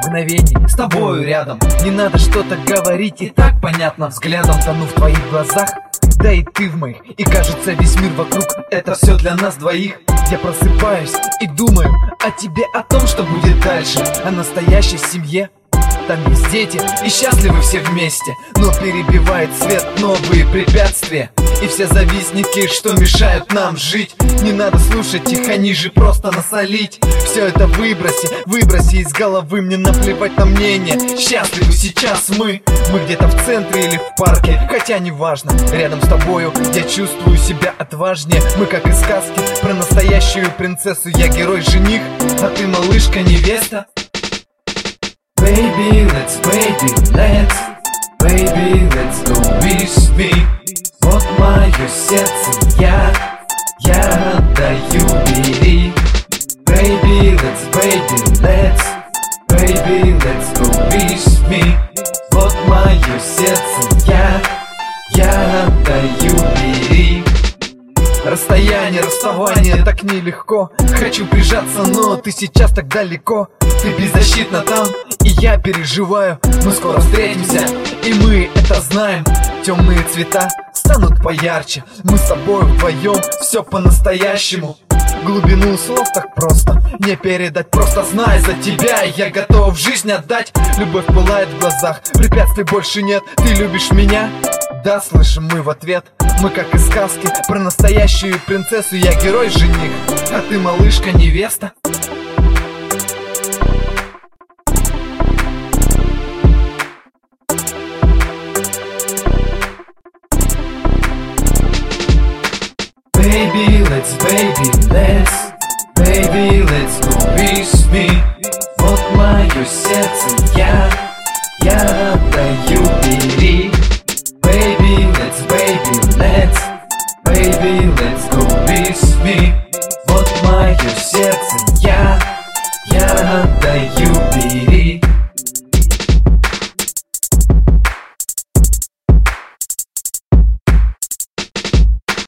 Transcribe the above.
мгновений с тобою рядом. Не надо что-то говорить, и так понятно взглядом. Тону в твоих глазах, да и ты в моих. И кажется, весь мир вокруг — это все для нас двоих. Я просыпаюсь и думаю о тебе, о том, что будет дальше, о настоящей семье. Там есть дети, и счастливы все вместе. Но перебивает свет новые препятствия и все завистники, что мешают нам жить. Не надо слушать их, они же просто насолить. Все это выброси из головы. Мне наплевать на мнение. Счастливы сейчас мы где-то в центре или в парке. Хотя неважно, рядом с тобою я чувствую себя отважнее. Мы как из сказки про настоящую принцессу. Я герой-жених, а ты малышка-невеста. Baby, let's go with me. Вот мое сердце я отдаю, бери. Baby, let's go with me. Вот мое сердце я отдаю, бери. Расстояние, расставание так нелегко. Хочу прижаться, но ты сейчас так далеко. Ты беззащитна там, и я переживаю. Мы скоро встретимся, и мы это знаем. Темные цвета станут поярче. Мы с тобой вдвоем, все по-настоящему. Глубину слов так просто не передать. Просто знай, за тебя я готов жизнь отдать. Любовь пылает в глазах, препятствий больше нет. Ты любишь меня? Да, слышим мы в ответ. Мы как из сказки про настоящую принцессу. Я герой-жених, а ты малышка-невеста. Baby, let's go with me. Вот мое сердце я отдаю, бери. Baby, let's go with me. Вот мое сердце я отдаю.